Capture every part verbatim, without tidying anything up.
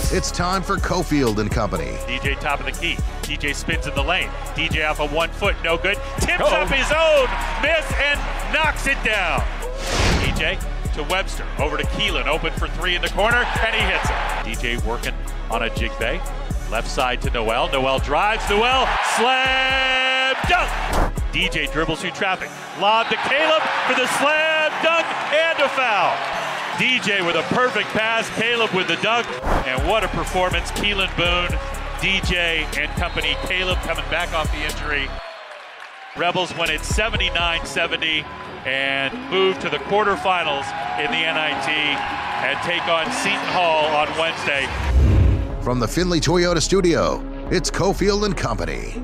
It's time for Cofield and Company. D J top of the key. D J spins in the lane. D J off of one foot, no good. Tips Uh-oh. up his own, miss, and knocks it down. D J to Webster, over to Keelan, open for three in the corner, and he hits it. D J working on a jig bay. Left side to Noel. Noel drives. Noel slam dunk. D J dribbles through traffic. Lob to Caleb for the slam dunk and a foul. D J with a perfect pass. Caleb with the dunk. And what a performance. Keelan Boone, D J and company. Caleb coming back off the injury. Rebels win it seventy-nine seventy and move to the quarterfinals in the N I T and take on Seton Hall on Wednesday. From the Findlay Toyota studio, it's Cofield and Company.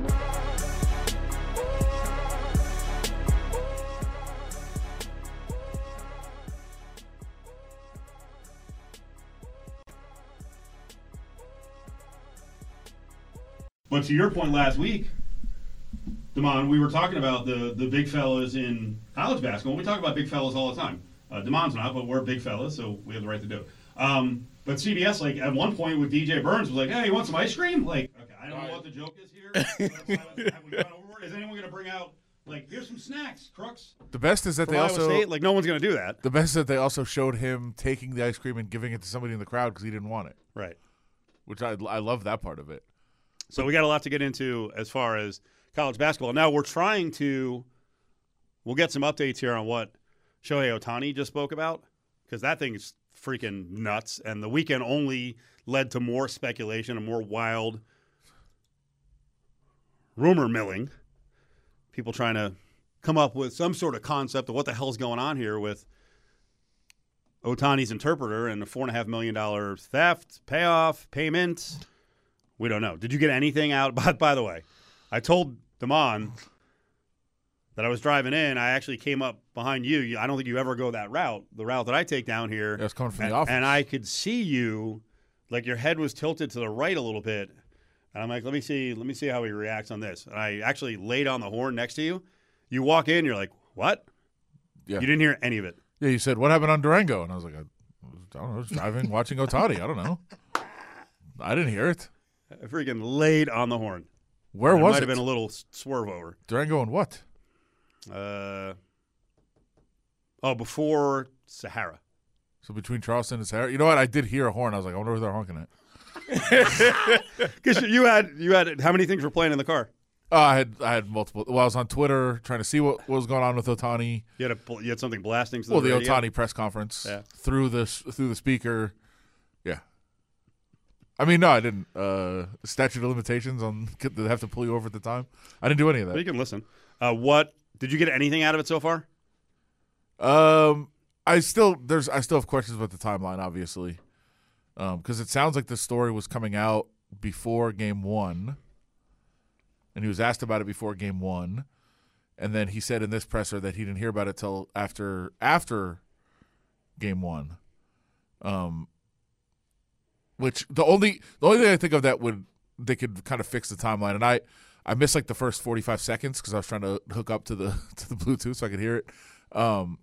But to your point last week, Damon, we were talking about the, the big fellas in college basketball. We talk about big fellas all the time. Uh, Damon's not, but we're big fellas, so we have the right to do it. Um, but C B S, like, at one point with D J Burns, was like, hey, you want some ice cream? Like, okay, I don't know what the joke is here. Have we gone overboard? Is anyone going to bring out, like, here's some snacks, Crooks? The best is that From they Iowa also State? Like, no one's going to do that. the best is that they also showed him taking the ice cream and giving it to somebody in the crowd because he didn't want it. Right. Which I I love that part of it. So we got a lot to get into as far as college basketball. Now we're trying to – we'll get some updates here on what Shohei Ohtani just spoke about because that thing's freaking nuts. And the weekend only led to more speculation and more wild rumor milling. People trying to come up with some sort of concept of what the hell's going on here with Ohtani's interpreter and a four point five million dollars theft, payoff, payment. We don't know. Did you get anything out? By, by the way, I told Damon that I was driving in. I actually came up behind you. I don't think you ever go that route, the route that I take down here. Yeah, it's coming from and, the office. And I could see you, like your head was tilted to the right a little bit. And I'm like, let me see, let me see how he reacts on this. And I actually laid on the horn next to you. You walk in, you're like, what? Yeah. You didn't hear any of it. Yeah, you said, what happened on Durango? And I was like, I, I don't know, just driving, watching Ohtani. I don't know. I didn't hear it. I freaking laid on the horn. Where And was might it? have been a little swerve over. Durango and what? Uh, oh, before Sahara. So between Charleston and Sahara? You know what? I did hear a horn. I was like, I wonder where they're honking at. Because you had you had how many things were playing in the car? Uh, I had I had multiple. Well, I was on Twitter trying to see what, what was going on with Ohtani. You had a, you had something blasting. To the Well, the radio? Ohtani press conference Yeah. through the through the speaker. Yeah. I mean, no, I didn't. Uh, statute of limitations on they have to pull you over at the time. I didn't do any of But you that. can listen. Uh, what did you get anything out of it so far? Um, I still there's I still have questions about the timeline, obviously, because it sounds like the story was coming out before game one, and he was asked about it before game one, and then he said in this presser that he didn't hear about it till after after game one. Um. Which the only the only thing I think of that would they could kind of fix the timeline, and I, I missed like the first forty-five seconds because I was trying to hook up to the to the Bluetooth so I could hear it. Um,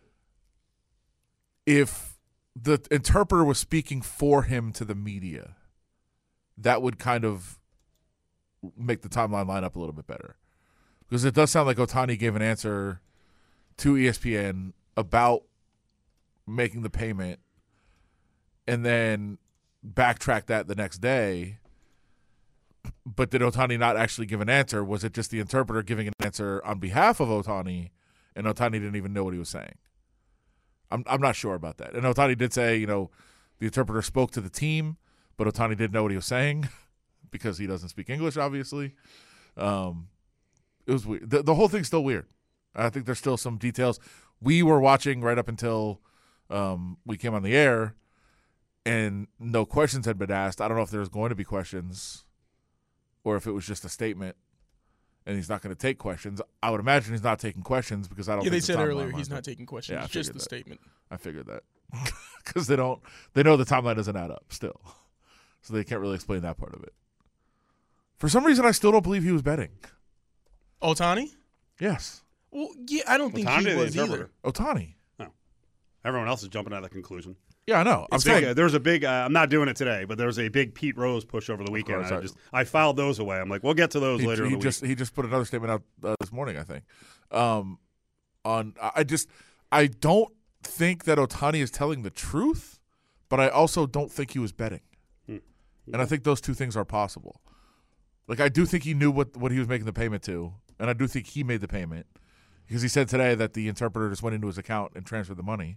if the interpreter was speaking for him to the media, that would kind of make the timeline line up a little bit better, because it does sound like Ohtani gave an answer to E S P N about making the payment, and then backtrack that the next day. But did Ohtani not actually give an answer? Was it just the interpreter giving an answer on behalf of Ohtani, and Ohtani didn't even know what he was saying? I'm I'm not sure about that. And Ohtani did say, you know, the interpreter spoke to the team, but Ohtani didn't know what he was saying because he doesn't speak English, obviously. Um, it was weird. The, the whole thing's still weird. I think there's still some details. We were watching right up until um, we came on the air, and no questions had been asked. I don't know if there was going to be questions or if it was just a statement and he's not going to take questions. I would imagine he's not taking questions because I don't Yeah, think they the said timeline earlier lines he's up. not taking questions. Yeah, I It's just figured the that. statement. I figured that because they don't they know the timeline doesn't add up still. So they can't really explain that part of it. For some reason, I still don't believe he was betting. Ohtani? Yes. Well, yeah, I don't think Ohtani he or the was interpreter? either. Ohtani. Everyone else is jumping at that conclusion. Yeah, I know. I'm It's big, saying uh, there was a big. Uh, I'm not doing it today, but there was a big Pete Rose push over the weekend. course, I I- just I filed those away. I'm like, we'll get to those he, later he in the just week. he just put another statement out uh, this morning, I think. Um, on I just I don't think that Ohtani is telling the truth, but I also don't think he was betting. Hmm. And I think those two things are possible. Like, I do think he knew what, what he was making the payment to, and I do think he made the payment because he said today that the interpreter just went into his account and transferred the money.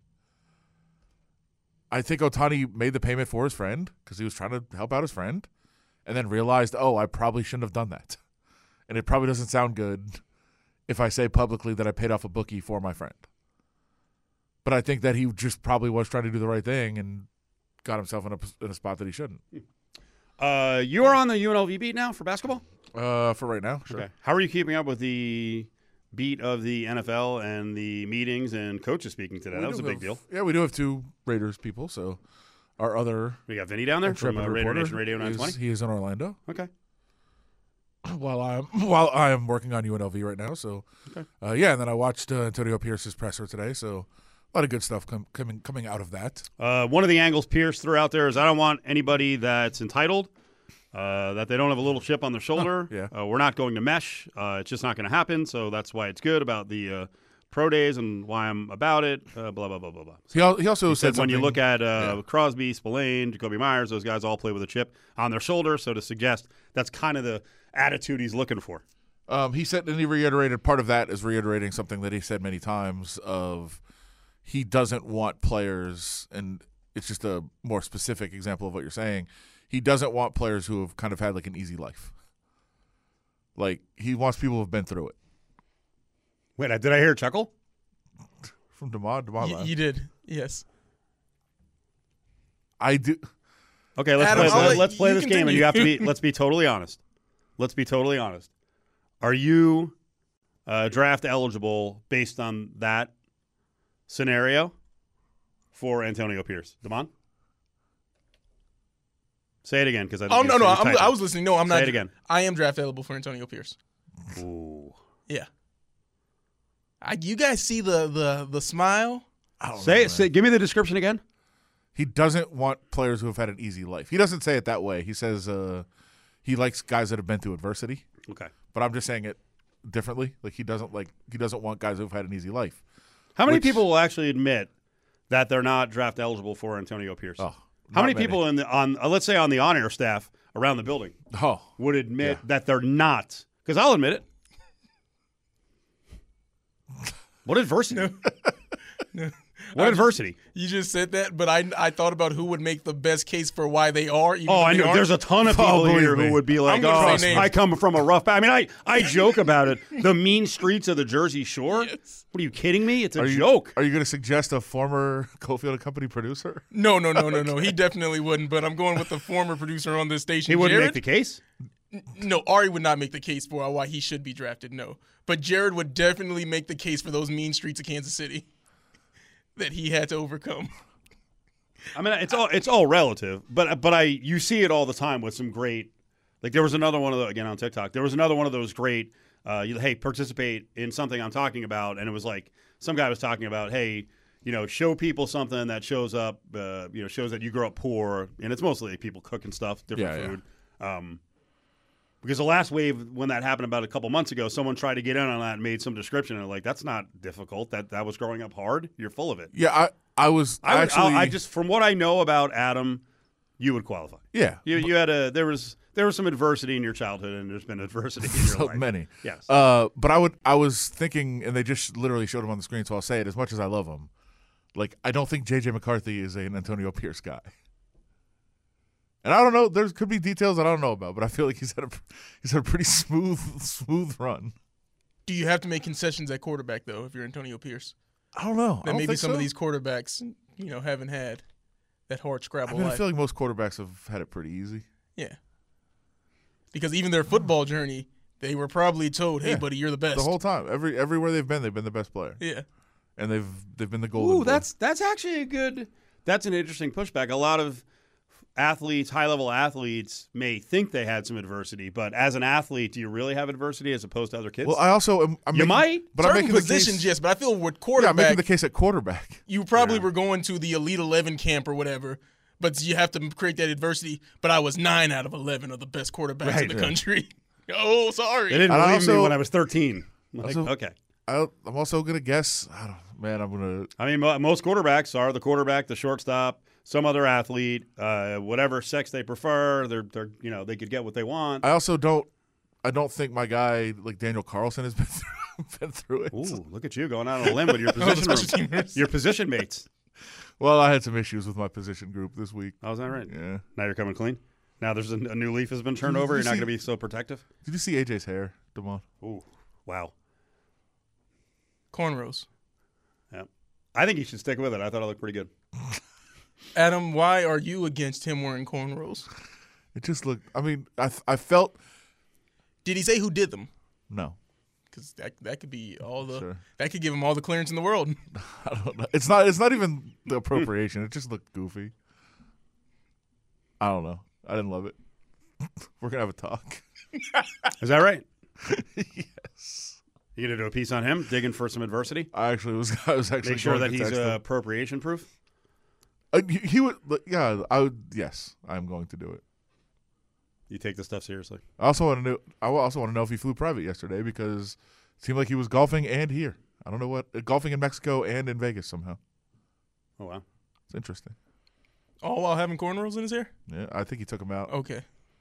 I think Ohtani made the payment for his friend because he was trying to help out his friend and then realized, oh, I probably shouldn't have done that. And it probably doesn't sound good if I say publicly that I paid off a bookie for my friend. But I think that he just probably was trying to do the right thing and got himself in a, in a spot that he shouldn't. Uh, you are on the U N L V beat now for basketball. Uh, for right now, sure. Okay. How are you keeping up with the beat of the N F L and the meetings and coaches speaking today? We That was a do big have- deal. Yeah, we do have two Raiders people. So our other We got Vinny down there from intrepid uh, Raider reporter Nation Radio nine is- twenty. He is in Orlando Okay. while I'm while I am working on U N L V right now. So Okay. uh, yeah, and then I watched uh, Antonio Pierce's presser today. So a lot of good stuff com- coming coming out of that. Uh, one of the angles Pierce threw out there is I don't want anybody that's entitled, uh, that they don't have a little chip on their shoulder. yeah. Uh, we're not going to mesh. Uh, it's just not going to happen. So that's why it's good about the uh, pro days and why I'm about it. Uh, blah, blah, blah, blah, blah. He, al- he also He said said when you something- look at uh, yeah. Crosby, Spillane, Jacoby Myers, those guys all play with a chip on their shoulder. So to suggest that's kind of the attitude he's looking for. Um, he said, and he reiterated, part of that is reiterating something that he said many times of he doesn't want players, and it's just a more specific example of what you're saying. He doesn't want players who have kind of had like an easy life. Like, he wants people who have been through it. Wait, did I hear a chuckle? From Demond, Demond You, laughed. you did, yes. I do. Okay, let's Adam, play, I'll let, let let's play you this game, and you continue. have to be. Let's be totally honest. Let's be totally honest. Are you uh, draft eligible based on that scenario for Antonio Pierce? Demond? Say it again, because I. Oh you no, no, you I'm, typed I it. was listening. No, I'm Say not. it again. I am draft eligible for Antonio Pierce. Ooh. Yeah. I, you guys see the the the smile? I don't Say know, it. Say. man. Give me the description again. He doesn't want players who have had an easy life. He doesn't say it that way. He says uh, he likes guys that have been through adversity. Okay. But I'm just saying it differently. Like, he doesn't like he doesn't want guys who've had an easy life. How many Which- people will actually admit that they're not draft eligible for Antonio Pierce? Oh, How not many people in the on uh, let's say on the on-air staff around the building Oh, would admit Yeah. that they're not? Because I'll admit it. What adversity? No. What I- adversity? You just said that, but I I thought about who would make the best case for why they are. even Oh, if I they know. aren't. There's a ton of Oh, people believe here me. who would be like, I'm gonna "Oh, say names. I come from a rough." I mean, I I joke about it. The mean streets of the Jersey Shore. Yes. What are you kidding me? It's a are you, joke. Are you going to suggest a former Cofield and Company producer? No, no, no, no, no. He definitely wouldn't. But I'm going with the former producer on this station. He wouldn't Jared. make the case. No, Ari would not make the case for why he should be drafted. No, but Jared would definitely make the case for those mean streets of Kansas City that he had to overcome. I mean, it's all it's all relative, but but I you see it all the time with some great. Like there was another one of the again on TikTok. There was another one of those great. Uh, you, hey, participate in something I'm talking about, and it was like some guy was talking about, hey, you know, show people something that shows up, uh, you know, shows that you grew up poor, and it's mostly people cooking stuff, different Yeah, yeah. food. Um, because the last wave, when that happened about a couple months ago, someone tried to get in on that and made some description, and like that's not difficult. That that was growing up hard. You're full of it. Yeah, I I was I, would, actually I, I just from what I know about Adam, you would qualify. yeah. You you had a there was there was some adversity in your childhood, and there's been adversity in your So life. many. Yes. Uh, but I would. I was thinking, and they just literally showed him on the screen, so I'll say it. As much as I love him, like I don't think J J McCarthy is an Antonio Pierce guy. And I don't know. There could be details that I don't know about, but I feel like he's had a he's had a pretty smooth smooth run. Do you have to make concessions at quarterback though if you're Antonio Pierce? I don't know. I That don't maybe think some so. of these quarterbacks, you know, haven't had that hard I scrabble mean, I life. feel like most quarterbacks have had it pretty easy. Yeah. Because even their football journey, they were probably told, "Hey, Yeah. buddy, you're the best." The whole time, every everywhere they've been, they've been the best player, yeah. and they've they've been the golden. Ooh, boy. that's that's actually a good. That's an interesting pushback. A lot of athletes, high-level athletes, may think they had some adversity, but as an athlete, do you really have adversity as opposed to other kids? Well, I also am. I'm You making, might. but Certain I'm making positions, the case, yes, but I feel with Yeah, I'm quarterback, making the case at quarterback. you probably Yeah. were going to the Elite eleven camp or whatever, but you have to create that adversity. But I was nine out of eleven of the best quarterbacks Right. in the Yeah. country. Oh, sorry. They didn't And I believe me also- when I was thirteen. Like, Also- okay. I, I'm also gonna guess. I don't. Man, I'm gonna. I mean, mo- most quarterbacks are the quarterback, the shortstop, some other athlete, uh, whatever sex they prefer. They're, they're, you know, they could get what they want. I also don't. I don't think my guy like Daniel Carlson has been through, been through it. Ooh, look at you going out on a limb with your Oh, the position special room, teamers. your position mates. Well, I had some issues with my position group this week. Oh, is that right? Yeah. Now you're coming clean. Now there's a, a new leaf has been turned over. you You're not see- going to be so protective. Did you see A J's hair, Damon? Ooh, wow. Cornrows. Yeah, I think you should stick with it. I thought it looked pretty good. Adam, why are you against him wearing cornrows? It just looked. I mean, I I felt Did he say who did them? no. Because that that could be all the Sure. that could give him all the clearance in the world. I don't know. It's not. It's not even the appropriation. It just looked goofy. I don't know. I didn't love it. We're gonna have a talk. Is that right? Yes. You gonna do a piece on him, digging for some adversity? I actually was. I was actually Make sure going that to he's text uh, him. appropriation proof. Uh, he, he would. Yeah. I would. Yes. I'm going to do it. You take this stuff seriously. I also want to know. I also want to know if he flew private yesterday because it seemed like he was golfing and here. I don't know what uh, golfing in Mexico and in Vegas somehow. Oh wow. It's interesting. All while having cornrows in his hair? Yeah, I think he took him out. Okay.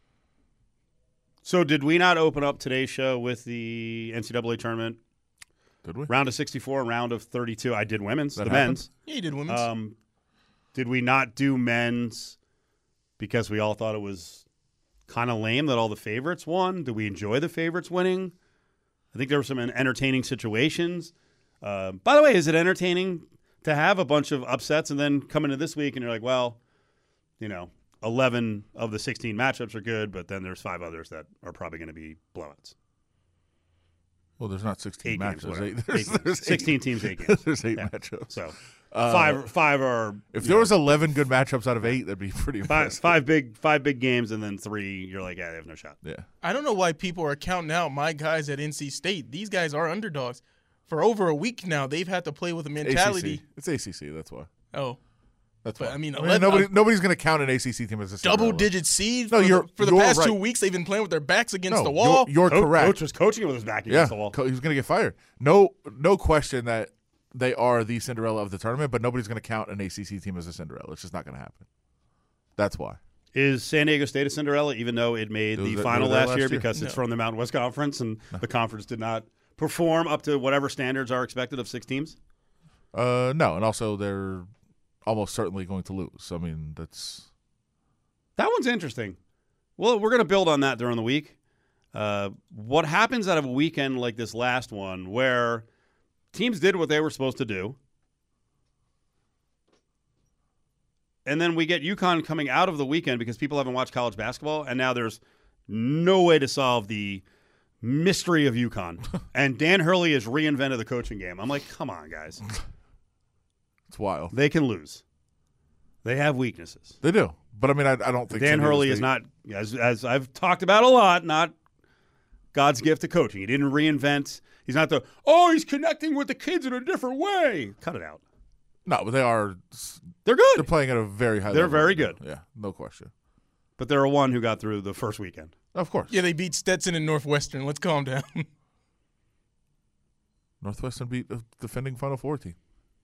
So did we not open up today's show with the N C double A tournament Did we? round of sixty-four, round of thirty-two? I did women's, That the happened? men's. Yeah, he did women's. Um, did we not do men's because we all thought it was kind of lame that all the favorites won? Did we enjoy the favorites winning? I think there were some entertaining situations. Uh, by the way, is it entertaining to have a bunch of upsets and then come into this week and you're like, well, you know, eleven of the sixteen matchups are good, but then there's five others that are probably going to be blowouts. Well, there's not sixteen Eight matches. games, There's whatever. eight, there's, Eight games. there's eight- sixteen teams, eight games. There's eight Yeah. matchups. So Uh, five five are If you there know, was eleven good matchups out of eight, that'd be pretty five impressive. five big five big games and then three, you're like, yeah, they have no shot. Yeah. I don't know why people are counting out my guys at N C State. These guys are underdogs. For over a week now, they've had to play with a mentality. A C C. It's A C C. That's why. Oh, That's But, why. I mean, I mean eleven nobody, uh, nobody's going to count an A C C team as a Cinderella. double-digit seed. No, for you're- the, for the you're past right. two weeks, they've been playing with their backs against No, the wall. You're, you're Co- correct. Coach was coaching with his back yeah, against the wall. Co- he was going to get fired. No, no question that they are the Cinderella of the tournament, but nobody's going to count an A C C team as a Cinderella. It's just not going to happen. That's why. Is San Diego State a Cinderella, even though it made It was- the they final were there last, last year year? because it's No. from the Mountain West Conference and the conference did not perform up to whatever standards are expected of six teams? Uh, no, and also they're almost certainly going to lose. I mean, that's That one's interesting. Well, we're going to build on that during the week. Uh, what happens out of a weekend like this last one where teams did what they were supposed to do, and then we get UConn coming out of the weekend because people haven't watched college basketball, and now there's no way to solve the mystery of UConn. And Dan Hurley has reinvented the coaching game. I'm like, come on, guys. it's wild. They can lose. They have weaknesses. They do, but I mean, I, I don't think Dan San Diego Hurley is State- not, as as I've talked about a lot, not God's gift to coaching. He didn't reinvent. He's not the, oh, he's connecting with the kids in a different way. Cut it out. No, but they are. They're They're good, playing at a very high. They're level. very good. Yeah, no question. but they're a one who got through the first weekend. Of course. Yeah, they beat Stetson and Northwestern. Let's calm down. Northwestern beat the defending Final Four team.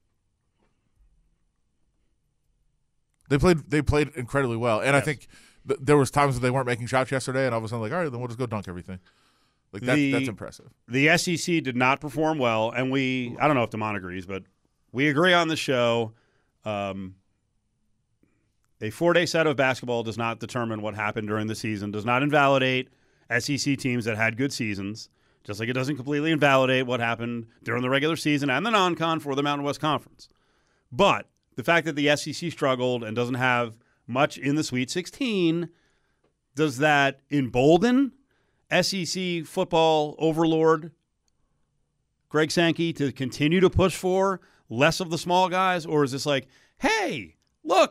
They played. They played incredibly well, and I Yes. think th- there was times when they weren't making shots yesterday, and all of a sudden, like, all right, then we'll just go dunk everything. Like that, The- that's impressive. The S E C did not perform well, and we, I don't know if Damon agrees, but we agree on the show. Um, a four-day set of basketball does not determine what happened during the season, does not invalidate S E C teams that had good seasons, just like it doesn't completely invalidate what happened during the regular season and the non-con for the Mountain West Conference. But the fact that the S E C struggled and doesn't have much in the Sweet sixteen, does that embolden S E C football overlord Greg Sankey to continue to push for less of the small guys? Or is this like, hey, look,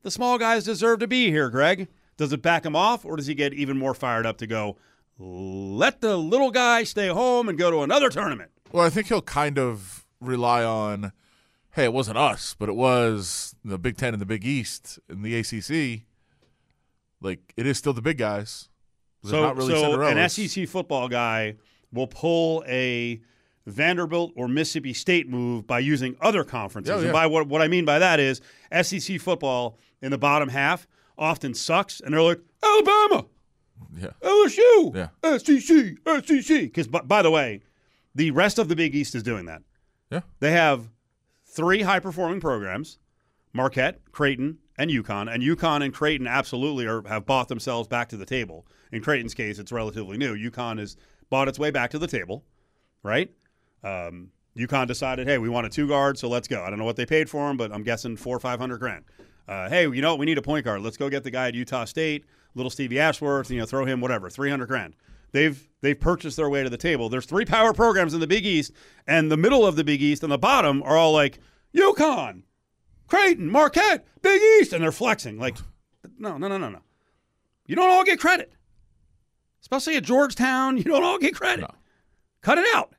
the small guys deserve to be here, Greg. Does it back him off, or does he get even more fired up to go, let the little guy stay home and go to another tournament? Well, I think he'll kind of rely on, hey, it wasn't us, but it was the Big Ten and the Big East and the A C C. Like, it is still the big guys. There's So, not really so an Cinderellas. S E C football guy will pull a Vanderbilt or Mississippi State move by using other conferences. Oh, yeah. And by what, what I mean by that is S E C football in the bottom half often sucks, and they're like, Alabama, Yeah. L S U, Yeah. S E C, S E C. Because, by the way, the rest of the Big East is doing that. Yeah. They have three high-performing programs, Marquette, Creighton, and UConn. And UConn and Creighton absolutely are, have bought themselves back to the table. In Creighton's case, it's relatively new. UConn has bought its way back to the table, right? Um, UConn decided, hey, we want a two guard, so let's go. I don't know what they paid for him, but I'm guessing four or five hundred grand. Uh, hey, you know what? We need a point guard. Let's go get the guy at Utah State, little Stevie Ashworth. You know, throw him whatever, three hundred grand. They've they've purchased their way to the table. There's three power programs in the Big East, and the middle of the Big East and the bottom are all like UConn, Creighton, Marquette, Big East, and they're flexing. Like, no, no, no, no, no. You don't all get credit, especially at Georgetown. You don't all get credit. No. Cut it out.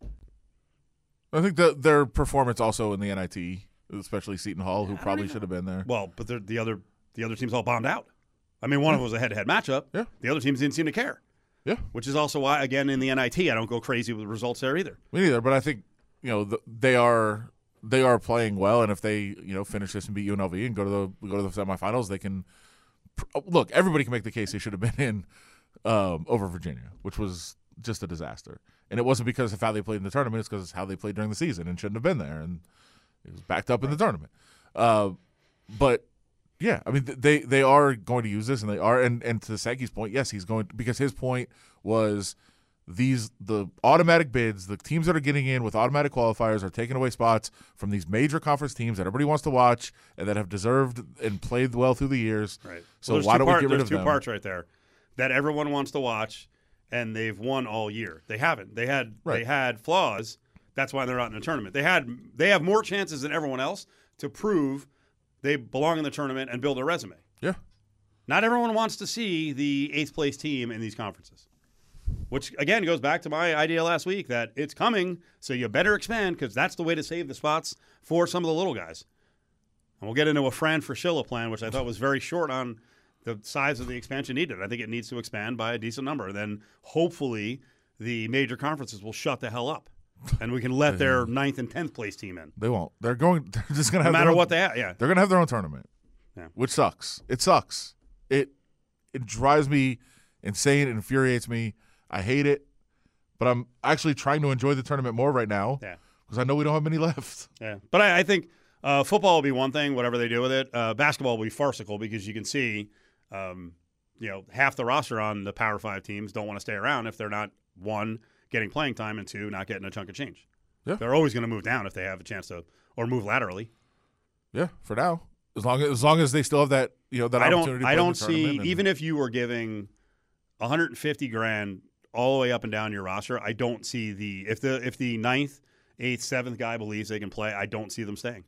I think that their performance also in the N I T, especially Seton Hall, who probably should have been there. Well, but they're- the other the other teams all bombed out. I mean, one of them was a head-to-head matchup. Yeah. The other teams didn't seem to care. Yeah. Which is also why, again, in the N I T, I don't go crazy with the results there either. Me neither, but I think, you know, the, they are they are playing well, and if they, you know, finish this and beat U N L V and go to the go to the semifinals, they can look, everybody can make the case they should have been in um, over Virginia, which was just a disaster. And it wasn't because of how they played in the tournament, it's because it's how they played during the season and shouldn't have been there, and it was backed up in the tournament. Uh, but yeah, I mean, they they are going to use this, and they are, and, and to Sankey's point, yes, he's going to, because his point was these the automatic bids, the teams that are getting in with automatic qualifiers are taking away spots from these major conference teams that everybody wants to watch and that have deserved and played well through the years. Right. So well, why don't part, we get rid there's of two them? parts right there that everyone wants to watch, and they've won all year. They haven't. They had Right. they had flaws. That's why they're not in the tournament. They had they have more chances than everyone else to prove they belong in the tournament and build a resume. Yeah. Not everyone wants to see the eighth place team in these conferences, which, again, goes back to my idea last week that it's coming, so you better expand because that's the way to save the spots for some of the little guys. And we'll get into a Fran Fraschilla plan, which I thought was very short on the size of the expansion needed. I think it needs to expand by a decent number. Then hopefully the major conferences will shut the hell up, and we can let their ninth and tenth place team in. They won't. They're going. They're just going to No have matter their own, what they have, yeah. They're going to have their own tournament, Yeah. which sucks. It sucks. It it drives me insane. It infuriates me. I hate it. But I'm actually trying to enjoy the tournament more right now Yeah. because I know we don't have many left. Yeah, but I, I think uh, football will be one thing, whatever they do with it. Uh, basketball will be farcical because you can see, um, you know, half the roster on the Power Five teams don't want to stay around if they're not, one, getting playing time, and two, not getting a chunk of change. Yeah. They're always going to move down if they have a chance to, or move laterally. Yeah, for now, as long as as long as they still have that, you know, that I opportunity. don't. to I play in don't the tournament see and- even if you were giving one hundred fifty grand all the way up and down your roster. I don't see the if the if the ninth, eighth, seventh guy believes they can play. I don't see them staying.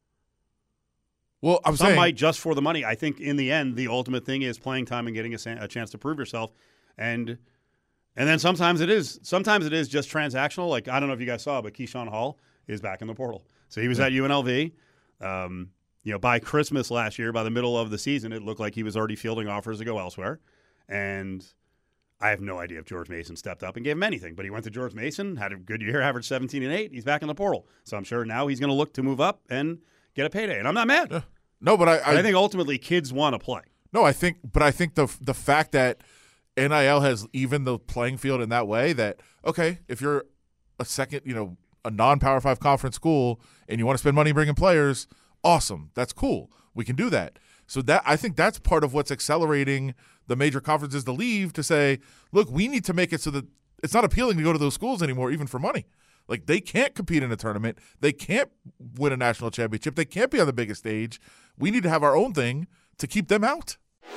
Well, I'm Some saying might just for the money. I think in the end, the ultimate thing is playing time and getting a, a chance to prove yourself, and and then sometimes it is sometimes it is just transactional. Like, I don't know if you guys saw, but Keyshawn Hall is back in the portal. So he was Yeah. at U N L V. Um, you know, by Christmas last year, by the middle of the season, it looked like he was already fielding offers to go elsewhere. And I have no idea if George Mason stepped up and gave him anything, but he went to George Mason, had a good year, averaged seventeen and eight. He's back in the portal. So I'm sure now he's going to look to move up and get a payday. And I'm not mad. Yeah. no, but I, But I, I think ultimately kids want to play. no, I think, but I think the the fact that N I L has even the playing field in that way that okay, if you're a second, you know, a non-Power Five conference school and you want to spend money bringing players, awesome, that's cool, we can do that. So that I think that's part of what's accelerating the major conferences to leave to say, look, we need to make it so that it's not appealing to go to those schools anymore, even for money. Like, they can't compete in a tournament. They can't win a national championship. They can't be on the biggest stage. We need to have our own thing to keep them out.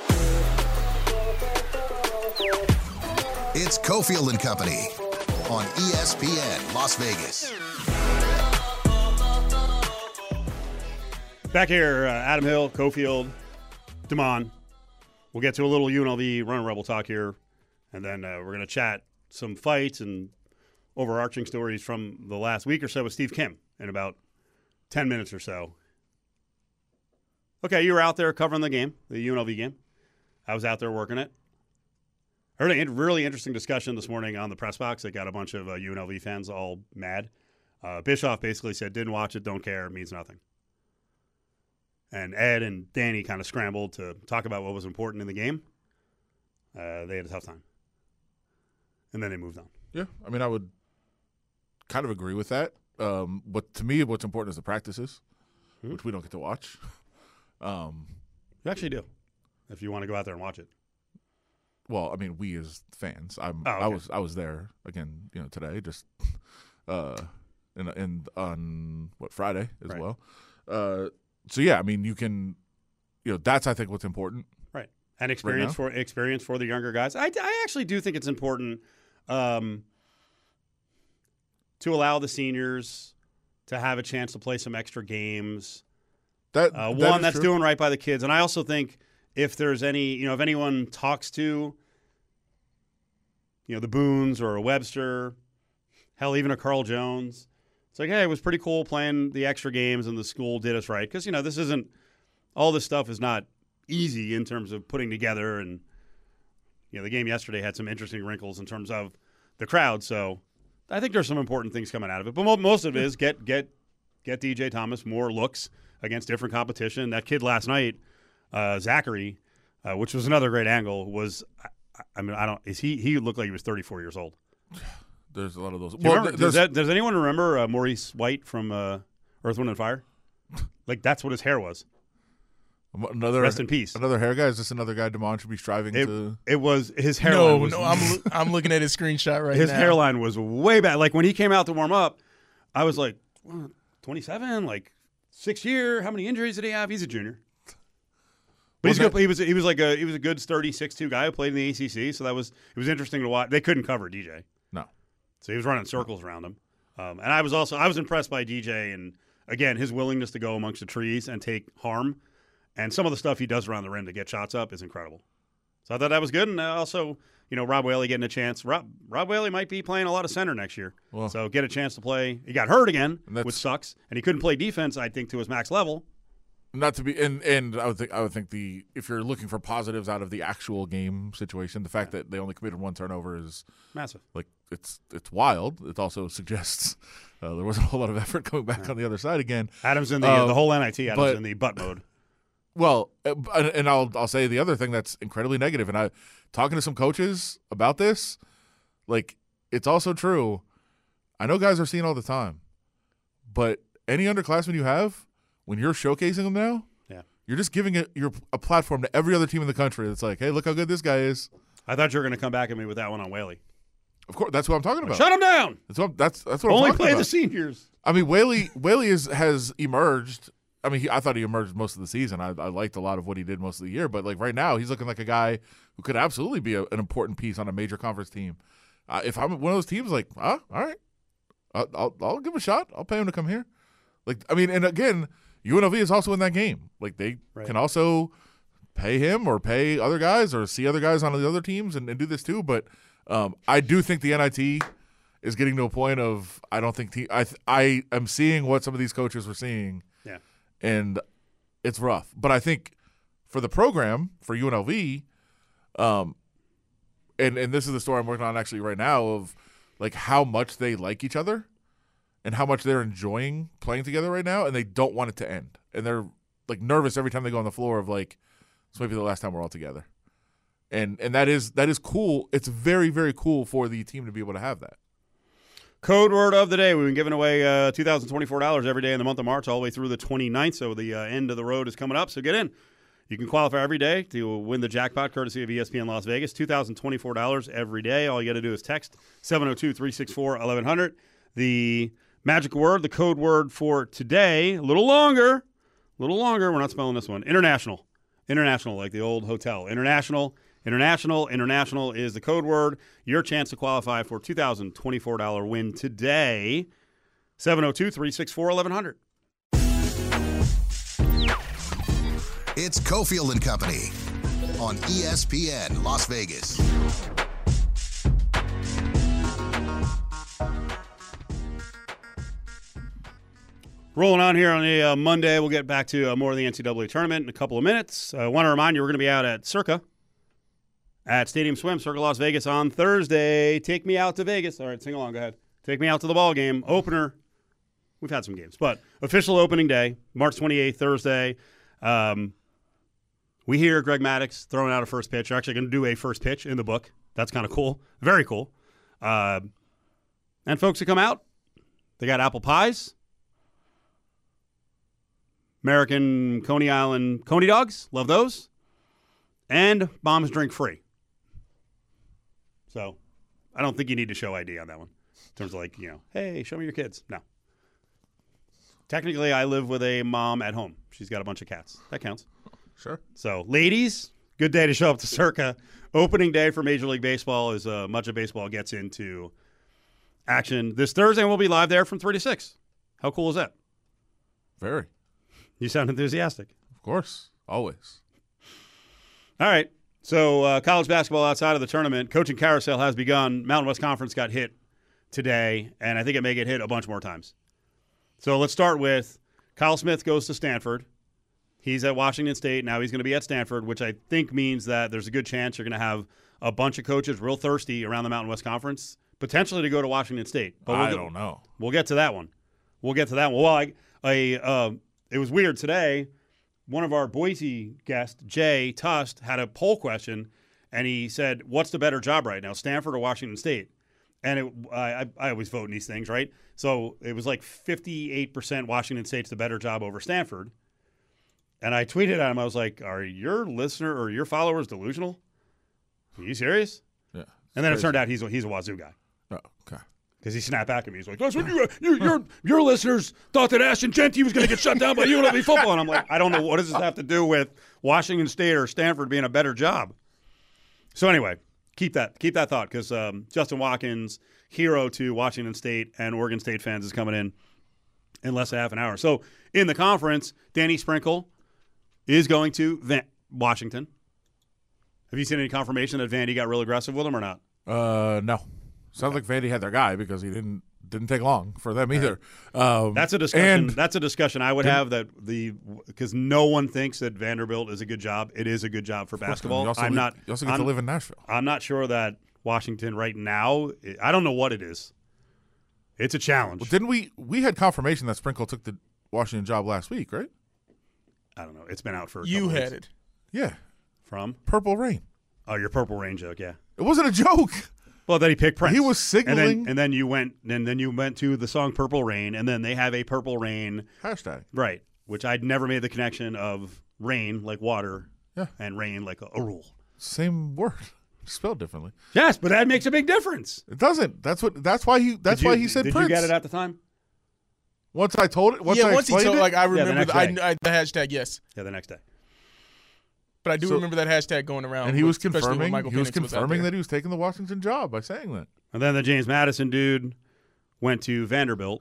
It's Cofield and Company on E S P N Las Vegas. Back here, uh, Adam Hill, Cofield, Damon. We'll get to a little U N L V Running Rebel talk here, and then uh, we're going to chat some fights and overarching stories from the last week or so with Steve Kim in about ten minutes or so. Okay, you were out there covering the game, the U N L V game. I was out there working it. I heard a really interesting discussion this morning on the press box that got a bunch of uh, U N L V fans all mad. Uh, Bischoff basically said, didn't watch it, don't care, means nothing. And Ed and Danny kind of scrambled to talk about what was important in the game. Uh, they had a tough time. And then they moved on. Yeah, I mean, I would kind of agree with that. Um, but to me, what's important is the practices, mm-hmm. which we don't get to watch. Um, you actually do, if you want to go out there and watch it. Well, I mean, we as fans. I'm. Oh, okay. I was. I was there again. You know, today, just uh, in in on what Friday as right. well. Uh, so yeah, I mean, you can. You know, that's I think what's important. Right, and experience right for experience for the younger guys. I, I actually do think it's important um, to allow the seniors to have a chance to play some extra games. That, uh, that one that's true. doing right by the kids, and I also think. If there's any, you know, if anyone talks to, you know, the Boones or a Webster, hell, even a Carl Jones, it's like, hey, it was pretty cool playing the extra games and the school did us right. Because, you know, this isn't, all this stuff is not easy in terms of putting together. And, you know, the game yesterday had some interesting wrinkles in terms of the crowd. So I think there's some important things coming out of it. But most of it is get, get, get D J Thomas more looks against different competition. That kid last night, Uh, Zachary, uh, which was another great angle, was I, I mean I don't is he he looked like he was thirty-four years old. There's a lot of those. Do well, remember, does, that, does anyone remember uh, Maurice White from uh, Earth, Wind and Fire? Like that's what his hair was. Another rest in peace. Another hair guy. Is this another guy Damon should be striving it, to? It was his hairline. No, was, no, I'm I'm looking at his screenshot right his now. His hairline was way back. Like when he came out to warm up, I was like, twenty-seven, like six year. How many injuries did he have? He's a junior. But he's good, he was he was like a he was a good sturdy six two guy who played in the A C C, so that was it was interesting to watch. They couldn't cover D J, no, so he was running circles around him. Um, and I was also I was impressed by D J and again his willingness to go amongst the trees and take harm, and some of the stuff he does around the rim to get shots up is incredible. So I thought that was good, and also you know Rob Whaley getting a chance. Rob Rob Whaley might be playing a lot of center next year, well, so get a chance to play. He got hurt again, which sucks, and he couldn't play defense. I think to his max level. Not to be, and and I would think I would think the if you're looking for positives out of the actual game situation, the fact yeah. that they only committed one turnover is massive. Like it's it's wild. It also suggests uh, there wasn't a whole lot of effort coming back yeah. on the other side again. Adams in the um, the whole N I T. Adams but, in the butt mode. Well, and I'll I'll say the other thing that's incredibly negative, and I talking to some coaches about this, like it's also true. I know guys are seeing all the time, but any underclassmen you have. When you're showcasing them now, yeah, you're just giving it you're a platform to every other team in the country. It's like, hey, look how good this guy is. I thought you were going to come back at me with that one on Whaley. Of course, that's what I'm talking about. Shut him down. That's what that's that's what Only I'm talking play about. the seniors. I mean, Whaley Whaley is, has emerged. I mean, he, I thought he emerged most of the season. I, I liked a lot of what he did most of the year, but like right now, he's looking like a guy who could absolutely be a, an important piece on a major conference team. Uh, if I'm one of those teams, like, ah, all right, I'll, I'll I'll give him a shot. I'll pay him to come here. Like, I mean, and again. U N L V is also in that game. Like they right. can also pay him or pay other guys or see other guys on the other teams and, and do this too. But um, I do think the N I T is getting to a point of I don't think te- I th- I am seeing what some of these coaches were seeing. Yeah, and it's rough. But I think for the program for U N L V, um, and and this is the story I'm working on actually right now of like how much they like each other. And how much they're enjoying playing together right now, and they don't want it to end. And they're like nervous every time they go on the floor of like, this might be the last time we're all together. And and that is that is cool. It's very, very cool for the team to be able to have that. Code word of the day. We've been giving away uh, two thousand twenty-four dollars every day in the month of March all the way through the twenty-ninth, so the uh, end of the road is coming up. So get in. You can qualify every day to win the jackpot courtesy of E S P N Las Vegas. two thousand twenty-four dollars every day. All you got to do is text seven oh two, three six four, eleven hundred. The magic word, the code word for today, a little longer, a little longer. We're not spelling this one. International. International, like the old hotel. International, international, international is the code word. Your chance to qualify for two thousand twenty-four dollars win today. seven oh two, three six four, eleven hundred. It's Cofield and Company on E S P N Las Vegas. Rolling on here on a uh, Monday. We'll get back to uh, more of the N C double A tournament in a couple of minutes. I uh, want to remind you we're going to be out at Circa at Stadium Swim, Circa Las Vegas on Thursday. Take me out to Vegas. All right, sing along. Go ahead. Take me out to the ball game. Opener. We've had some games, but official opening day, March twenty-eighth, Thursday. Um, we hear Greg Maddux throwing out a first pitch. We're actually going to do a first pitch in the book. That's kind of cool. Very cool. Uh, and folks who come out, they got apple pies. American Coney Island Coney dogs. Love those. And moms drink free. So I don't think you need to show I D on that one. In terms of like, you know, hey, show me your kids. No. Technically, I live with a mom at home. She's got a bunch of cats. That counts. Sure. So, ladies, good day to show up to Circa. Opening day for Major League Baseball as uh, much of baseball gets into action. This Thursday, we'll be live there from three to six. How cool is that? Very. You sound enthusiastic. Of course. Always. All right. So, uh, college basketball outside of the tournament. Coaching carousel has begun. Mountain West Conference got hit today, and I think it may get hit a bunch more times. So, let's start with Kyle Smith goes to Stanford. He's at Washington State. Now he's going to be at Stanford, which I think means that there's a good chance you're going to have a bunch of coaches real thirsty around the Mountain West Conference, potentially to go to Washington State. But we'll I get, don't know. We'll get to that one. We'll get to that one. Well, I, I uh, it was weird today. One of our Boise guests, Jay Tust, had a poll question, and he said, what's the better job right now, Stanford or Washington State? And it, I, I always vote in these things, right? So it was like fifty-eight percent Washington State's the better job over Stanford. And I tweeted at him, I was like, are your listener or your followers delusional? Are you serious? Yeah. And then crazy. it turned out he's, he's a Wazoo guy. Oh, okay. Because he snapped back at me. He's like, that's what you, you, your, your listeners thought that Ashton Genty was going to get shut down by U N L V football. And I'm like, I don't know. What does this have to do with Washington State or Stanford being a better job? So anyway, keep that keep that thought because um, Justin Watkins, hero to Washington State and Oregon State fans, is coming in in less than half an hour. So in the conference, Danny Sprinkle is going to Van- Washington. Have you seen any confirmation that Vandy got real aggressive with him or not? Uh, no. Sounds like Vandy had their guy because he didn't didn't take long for them either. Um, That's a discussion. and- That's a discussion I would have that the because no one thinks that Vanderbilt is a good job. It is a good job for basketball. You also, I'm live- not. You also get I'm, to live in Nashville. I'm not sure that Washington right now. I don't know what it is. It's a challenge. Well, didn't we? We had confirmation that Sprinkle took the Washington job last week, right? I don't know. It's been out for a You couple had weeks. it. Yeah. From Purple Rain. oh your Purple Rain joke, yeah. It wasn't a joke. Well, then he picked Prince. He was signaling. and then, and then you went, and then you went to the song "Purple Rain," and then they have a Purple Rain, Hashtag. right? Which I'd never made the connection of rain like water, Yeah. and rain like a, a rule. Same word, spelled differently. Yes, but that makes a big difference. It doesn't. That's what. That's why he. That's Did you- why he said Did Prince. you get it at the time? Once I told it. Once yeah, I once he explained told, it. like I the remember next the, I, day. I, the hashtag, yes, Yeah, the next day. but I do So- remember that hashtag going around. and he was especially when confirming. Michael He was Penix out confirming there. that he was taking the Washington job by saying that. And then the James Madison dude went to Vanderbilt.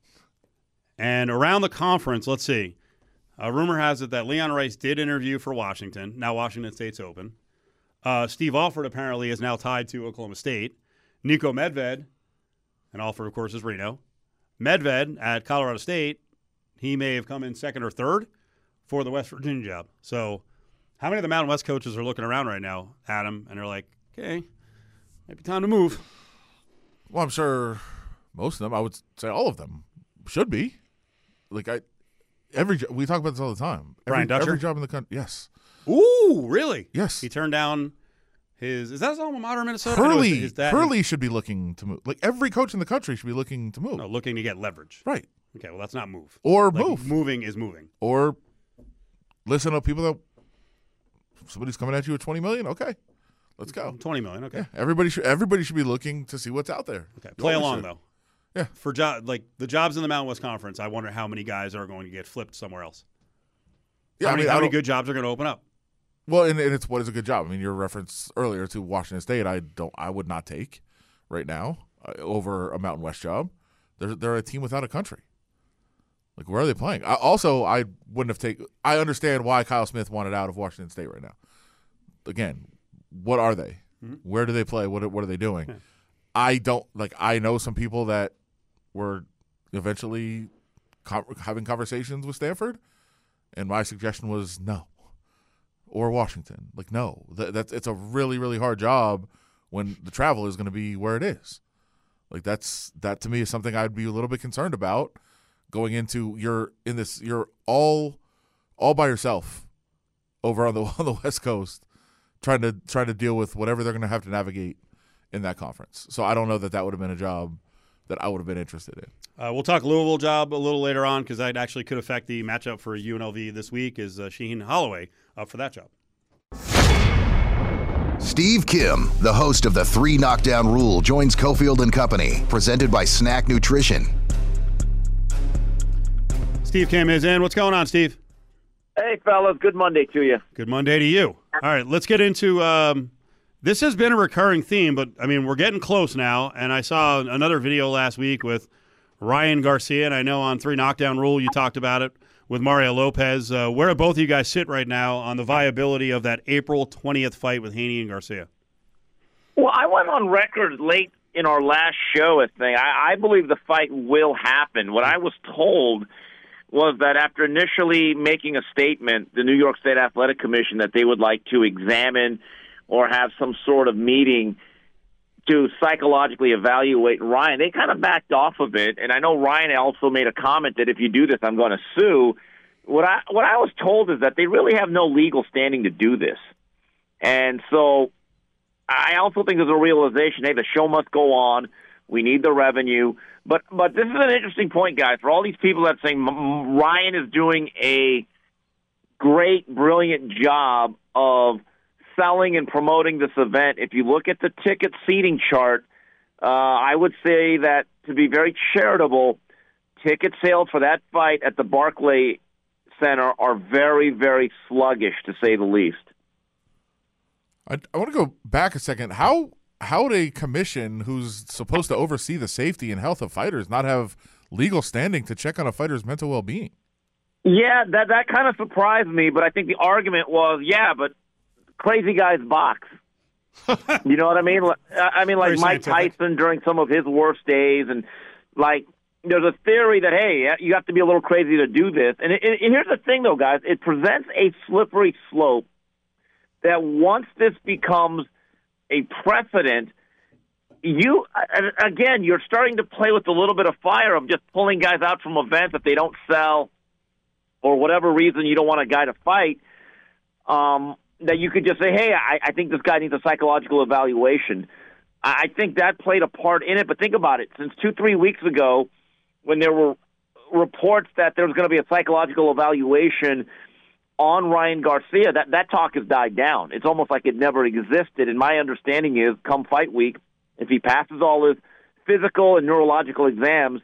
And around the conference, let's see. A rumor has it that Leon Rice did interview for Washington. Now Washington State's open. Uh, Steve Alford apparently is now tied to Oklahoma State. Nico Medved, and Alford, of course, is Reno. Medved at Colorado State, he may have come in second or third for the West Virginia job. So how many of the Mountain West coaches are looking around right now, Adam, and they're like, okay, might be time to move. Well, I'm sure most of them. I would say all of them should be. Like I, every jo- we talk about this all the time. Every, Brian Dutcher? every job in the country. Yes. Ooh, really? Yes. He turned down his. Is that his alma mater, Minnesota? I know Hurley. his- his dad- Hurley should be looking to move. Like every coach in the country should be looking to move. No, looking to get leverage. Right. Okay, well, that's not move. Or Like, move. Moving is moving. Or listen to people that somebody's coming at you with twenty million. Okay, let's go. Twenty million. Okay. Yeah, everybody should. Everybody should be looking to see what's out there. Okay. You Play always along should. though. Yeah. For job like the jobs in the Mountain West Conference, I wonder how many guys are going to get flipped somewhere else. Yeah, how I many, mean, how I many don't- good jobs are going to open up? Well, and, and it's what is a good job. I mean, your reference earlier to Washington State, I don't, I would not take right now uh, over a Mountain West job. They're they're a team without a country. Like, where are they playing? I, also, I wouldn't have taken – I understand why Kyle Smith wanted out of Washington State right now. Again, what are they? Mm-hmm. Where do they play? What, what are they doing? Yeah. I don't – like, I know some people that were eventually co- having conversations with Stanford, and my suggestion was no. Or Washington. Like, no. That, that's it's a really, really hard job when the travel is going to be where it is. Like, that's that to me is something I'd be a little bit concerned about going into you're in this you're all all by yourself over on the on the West Coast trying to trying to deal with whatever they're going to have to navigate in that conference. So I don't know that that would have been a job that I would have been interested in. Uh, we'll talk Louisville job a little later on because that actually could affect the matchup for U N L V this week. Is uh, Shaheen Holloway up for that job? Steve Kim, the host of the Three Knockdown Rule, joins Cofield and Company, presented by Snack Nutrition. Steve Kim is in. What's going on, Steve? Hey, fellas. Good Monday to you. Good Monday to you. All right, let's get into um, – this has been a recurring theme, but, I mean, we're getting close now, and I saw another video last week with Ryan Garcia, and I know on Three Knockdown Rule you talked about it with Mario Lopez. Uh, where do both of you guys sit right now on the viability of that April twentieth fight with Haney and Garcia? Well, I went on record late in our last show, I think. I, I believe the fight will happen. What I was told was that after initially making a statement, the New York State Athletic Commission, that they would like to examine or have some sort of meeting to psychologically evaluate Ryan, they kind of backed off of it. And I know Ryan also made a comment that if you do this, I'm going to sue. What I what I was told is that they really have no legal standing to do this. And so I also think there's a realization, hey, the show must go on. We need the revenue. But but this is an interesting point, guys, for all these people that are saying Ryan is doing a great, brilliant job of selling and promoting this event. If you look at the ticket seating chart, uh, I would say that, to be very charitable, ticket sales for that fight at the Barclay Center are very, very sluggish, to say the least. I, I want to go back a second. How how would a commission who's supposed to oversee the safety and health of fighters not have legal standing to check on a fighter's mental well-being? Yeah, that that kind of surprised me, but I think the argument was, yeah, but crazy guys box. You know what I mean? I mean, like Mike Tyson during some of his worst days, and like there's a theory that, hey, you have to be a little crazy to do this. And, it, and here's the thing, though, guys. It presents a slippery slope that once this becomes a precedent, you, again, you're starting to play with a little bit of fire of just pulling guys out from events if they don't sell or whatever reason you don't want a guy to fight. Um, that you could just say, hey, I, I think this guy needs a psychological evaluation. I think that played a part in it. But think about it. Since two, three weeks ago, when there were reports that there was going to be a psychological evaluation on Ryan Garcia, that, that talk has died down. It's almost like it never existed. And my understanding is, come fight week, if he passes all his physical and neurological exams,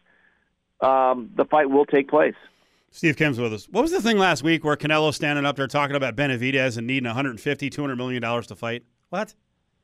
um, the fight will take place. Steve Kim's with us. What was the thing last week where Canelo standing up there talking about Benavidez and needing one hundred fifty, two hundred million dollars to fight? What?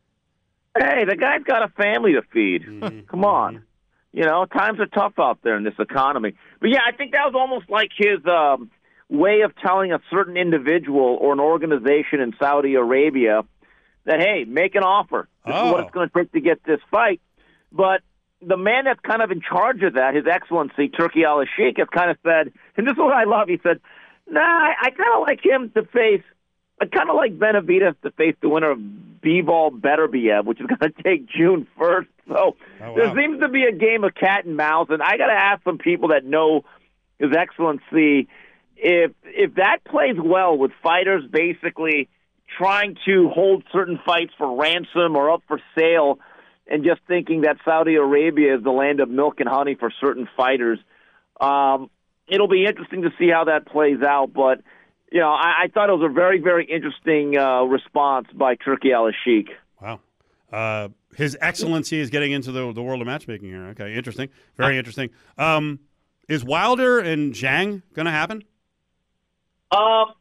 Hey, the guy's got a family to feed. Mm-hmm. Come on. You know, times are tough out there in this economy. But, yeah, I think that was almost like his um, way of telling a certain individual or an organization in Saudi Arabia that, hey, make an offer. This oh. is what it's going to take to get this fight. But the man that's kind of in charge of that, His Excellency, Turki Al-Sheikh, has kind of said, and this is what I love, he said, nah, I, I kind of like him to face, I kind of like Benavidez to face the winner of Bivol Beterbiev, which is going to take June first. So oh, wow. There seems to be a game of cat and mouse, and I got to ask some people that know His Excellency, if if that plays well with fighters basically trying to hold certain fights for ransom or up for sale, and just thinking that Saudi Arabia is the land of milk and honey for certain fighters. Um, it'll be interesting to see how that plays out. But, you know, I, I thought it was a very, very interesting uh, response by Turki Al-Sheikh. Wow. Uh, His Excellency is getting into the, the world of matchmaking here. Okay, interesting. Very interesting. Um, is Wilder and Zhang going to happen? Um.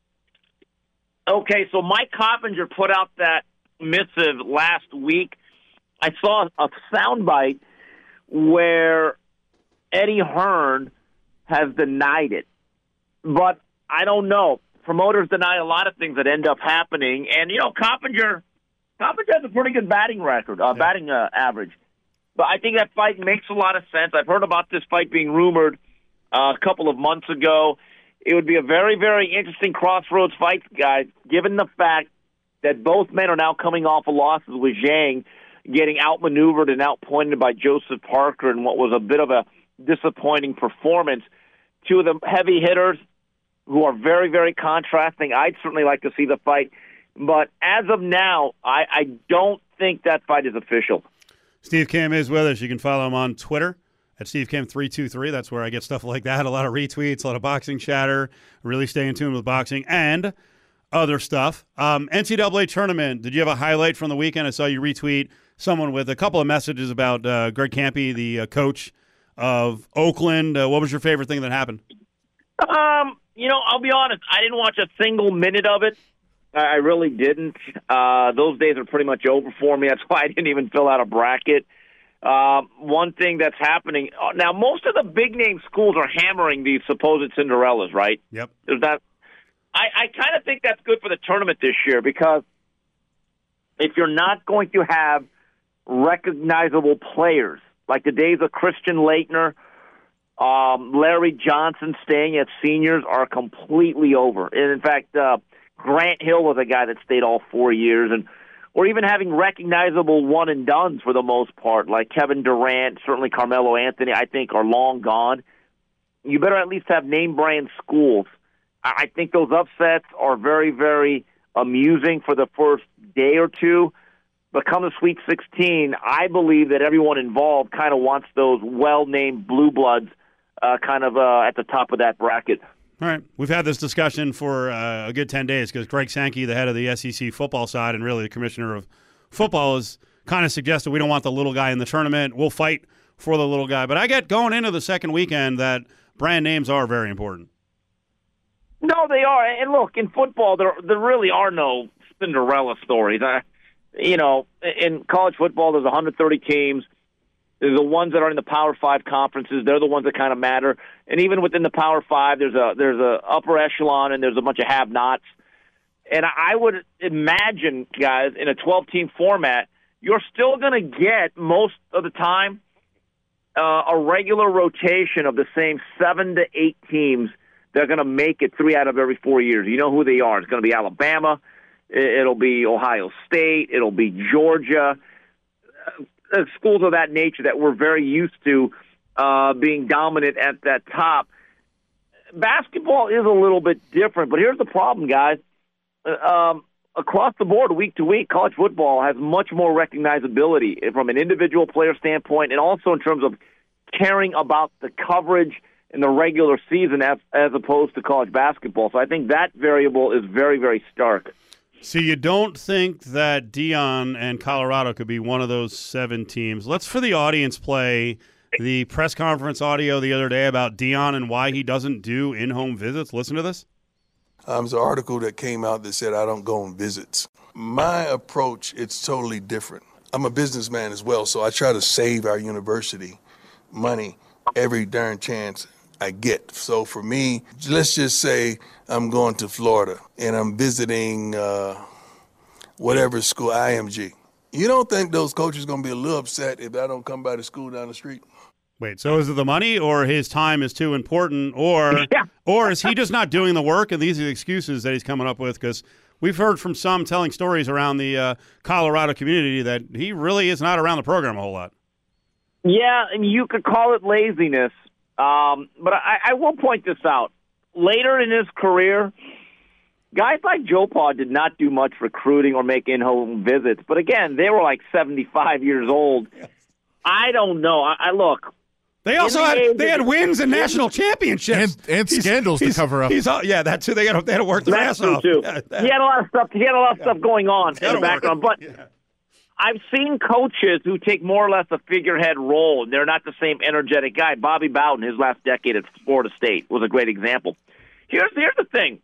Okay, so Mike Coppinger put out that missive last week. I saw a soundbite where Eddie Hearn has denied it. But I don't know. Promoters deny a lot of things that end up happening. And, you know, Coppinger, Coppinger has a pretty good batting record, uh, yeah. batting uh, average. But I think that fight makes a lot of sense. I've heard about this fight being rumored uh, a couple of months ago. It would be a very, very interesting crossroads fight, guys, given the fact that both men are now coming off of losses with Zhang, getting outmaneuvered and outpointed by Joseph Parker in what was a bit of a disappointing performance. Two of the heavy hitters who are very, very contrasting. I'd certainly like to see the fight. But as of now, I, I don't think that fight is official. Steve Kim is with us. You can follow him on Twitter at Steve Kim three two three. That's where I get stuff like that. A lot of retweets, a lot of boxing chatter, really stay in tune with boxing and other stuff. Um, N C double A tournament, did you have a highlight from the weekend? I saw you retweet someone with a couple of messages about uh, Greg Kampe, the uh, coach of Oakland. Uh, what was your favorite thing that happened? Um, you know, I'll be honest. I didn't watch a single minute of it. I really didn't. Uh, those days are pretty much over for me. That's why I didn't even fill out a bracket. Uh, one thing that's happening now, most of the big name schools are hammering these supposed Cinderellas, right? Yep. There's that. I, I kind of think that's good for the tournament this year because if you're not going to have recognizable players like the days of Christian Laettner, um, Larry Johnson staying as seniors are completely over. And in fact, uh, Grant Hill was a guy that stayed all four years, and or even having recognizable one and dones for the most part, like Kevin Durant, certainly Carmelo Anthony, I think are long gone. You better at least have name brand schools. I think those upsets are very, very amusing for the first day or two. But come the Sweet sixteen, I believe that everyone involved kind of wants those well-named blue bloods uh, kind of uh, at the top of that bracket. All right. We've had this discussion for uh, a good ten days because Greg Sankey, the head of the S E C football side and really the commissioner of football, has kind of suggested we don't want the little guy in the tournament. We'll fight for the little guy. But I get going into the second weekend that brand names are very important. No, they are. And look, in football, there there really are no Cinderella stories. I, you know, in college football, there's one hundred thirty teams. The ones that are in the Power Five conferences, they're the ones that kind of matter. And even within the Power Five, there's a there's a upper echelon and there's a bunch of have-nots. And I would imagine, guys, in a twelve-team format, you're still going to get most of the time uh, a regular rotation of the same seven to eight teams that are going to make it three out of every four years. You know who they are. It's going to be Alabama. It'll be Ohio State. It'll be Georgia. Uh, schools of that nature that we're very used to uh, being dominant at that top. Basketball is a little bit different, but here's the problem, guys. Uh, um, across the board, week to week, college football has much more recognizability from an individual player standpoint and also in terms of caring about the coverage in the regular season as, as opposed to college basketball. So I think that variable is very, very stark. So you don't think that Deion and Colorado could be one of those seven teams? Let's, for the audience, play the press conference audio the other day about Deion and why he doesn't do in-home visits. Listen to this. Um, there's an article that came out that said I don't go on visits. My approach, it's totally different. I'm a businessman as well, so I try to save our university money every darn chance I get. So for me, let's just say I'm going to Florida and I'm visiting uh, whatever school, I M G. You don't think those coaches are going to be a little upset if I don't come by the school down the street? Wait, so is it the money or his time is too important or yeah. or is he just not doing the work and these are the excuses that he's coming up with? Because we've heard from some telling stories around the uh, Colorado community that he really is not around the program a whole lot. Yeah, and you could call it laziness. Um, but I, I will point this out. Later in his career, guys like Joe Pa did not do much recruiting or make in-home visits. But again, they were like seventy-five years old. Yes. I don't know. I, I look. They also the had they had wins and national championships and, and scandals to cover up. He's, yeah, that's too. They had they had to work their that's ass off. Too. Yeah, he had a lot of stuff. He had a lot of yeah. stuff going on in the background, work. but. Yeah. I've seen coaches who take more or less a figurehead role, and they're not the same energetic guy. Bobby Bowden, his last decade at Florida State, was a great example. Here's here's the thing.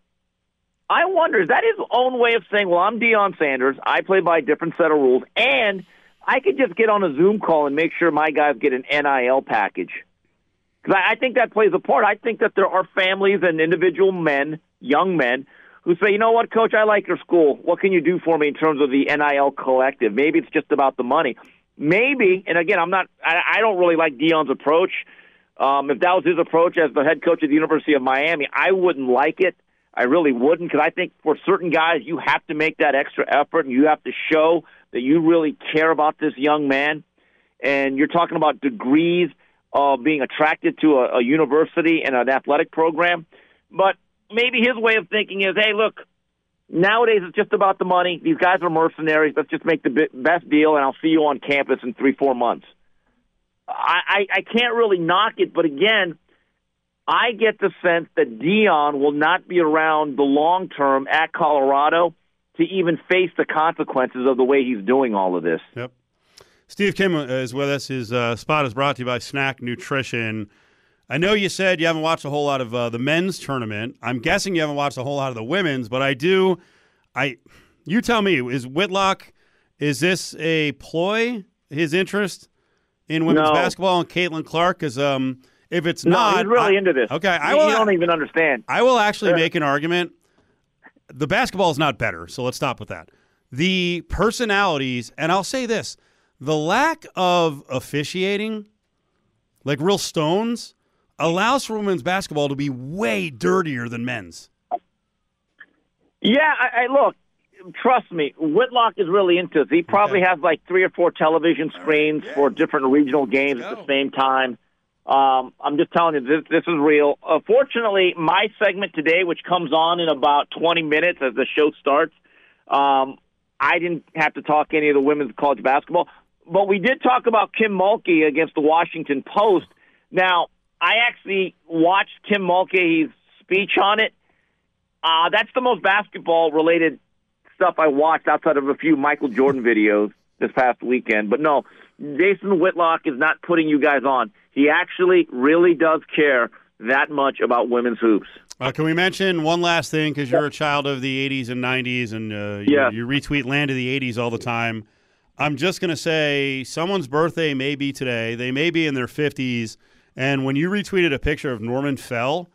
I wonder, is that his own way of saying, well, I'm Deion Sanders, I play by a different set of rules, and I could just get on a Zoom call and make sure my guys get an N I L package? Because I, I think that plays a part. I think that there are families and individual men, young men, who say, you know what, Coach, I like your school. What can you do for me in terms of the N I L collective? Maybe it's just about the money. Maybe, and again, I'm not. I, I don't really like Deion's approach. Um, if that was his approach as the head coach of the University of Miami, I wouldn't like it. I really wouldn't, because I think for certain guys, you have to make that extra effort, and you have to show that you really care about this young man. And you're talking about degrees of being attracted to a, a university and an athletic program. But maybe his way of thinking is, hey, look, nowadays it's just about the money. These guys are mercenaries. Let's just make the best deal, and I'll see you on campus in three, four months. I, I, I can't really knock it, but again, I get the sense that Deion will not be around the long term at Colorado to even face the consequences of the way he's doing all of this. Yep. Steve Kim is with us. His uh, spot is brought to you by Snack Nutrition. I know you said you haven't watched a whole lot of uh, the men's tournament. I'm guessing you haven't watched a whole lot of the women's, but I do. I, you tell me, is Whitlock, is this a ploy, his interest in women's No. basketball and Caitlin Clark? Because um, if it's No, not. he's really I, into this. Okay. I You- will, you don't even understand. I will actually Yeah. make an argument. The basketball is not better, so let's stop with that. The personalities, and I'll say this, the lack of officiating, like real stones, allows for women's basketball to be way dirtier than men's. Yeah, I, I look, trust me, Whitlock is really into this. He probably Okay. has like three or four television screens Yeah. for different regional games Let's at the go. same time. Um, I'm just telling you, this, this is real. Uh, fortunately, my segment today, which comes on in about twenty minutes as the show starts, um, I didn't have to talk any of the women's college basketball. But we did talk about Kim Mulkey against the Washington Post. Now, I actually watched Kim Mulkey's speech on it. Uh, that's the most basketball-related stuff I watched outside of a few Michael Jordan videos this past weekend. But no, Jason Whitlock is not putting you guys on. He actually really does care that much about women's hoops. Uh, can we mention one last thing, because you're a child of the eighties and nineties, and uh, you, Yeah. you retweet Land of the eighties all the time. I'm just going to say someone's birthday may be today. They may be in their fifties. And when you retweeted a picture of Norman Fell,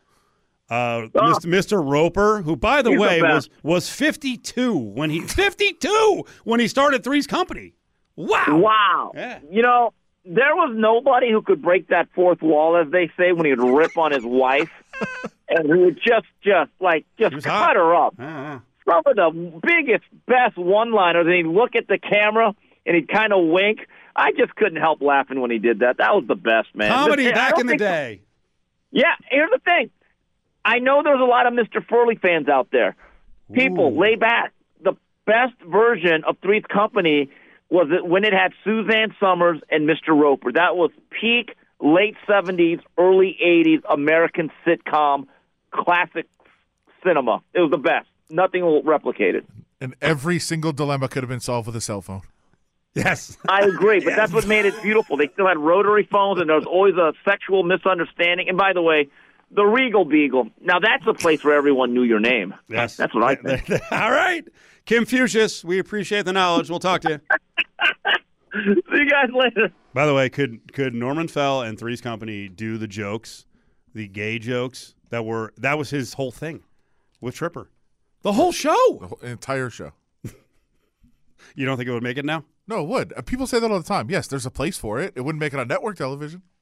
uh, Oh. Mister Mister Roper, who, by the He's the way, was best. was fifty-two when he fifty-two when he started Three's Company. Wow. Wow. Yeah. You know, there was nobody who could break that fourth wall, as they say, when he would rip on his wife. And he would just, just, like, just was cut hot. her up. Uh-huh. Some of the biggest, best one-liners, and he'd look at the camera, and he'd kind of wink. I just couldn't help laughing when he did that. That was the best, man. Comedy I back don't in the think- day. Yeah, here's the thing. I know there's a lot of Mister Furley fans out there. People, Ooh. lay back. The best version of Three's Company was it when it had Suzanne Summers and Mister Roper. That was peak late seventies, early eighties American sitcom classic cinema. It was the best. Nothing will replicate it. And every single dilemma could have been solved with a cell phone. Yes. I agree, but that's what made it beautiful. They still had rotary phones, and there was always a sexual misunderstanding. And by the way, the Regal Beagle. Now, that's a place where everyone knew your name. Yes. That's what I think. All right. Kim Fuchs, we appreciate the knowledge. We'll talk to you. See you guys later. By the way, could could Norman Fell and Three's Company do the jokes, the gay jokes that were that was his whole thing with Tripper? The whole The show. whole entire show. You don't think it would make it now? No, it would. Uh, People say that all the time. Yes, there's a place for it. It wouldn't make it on network television.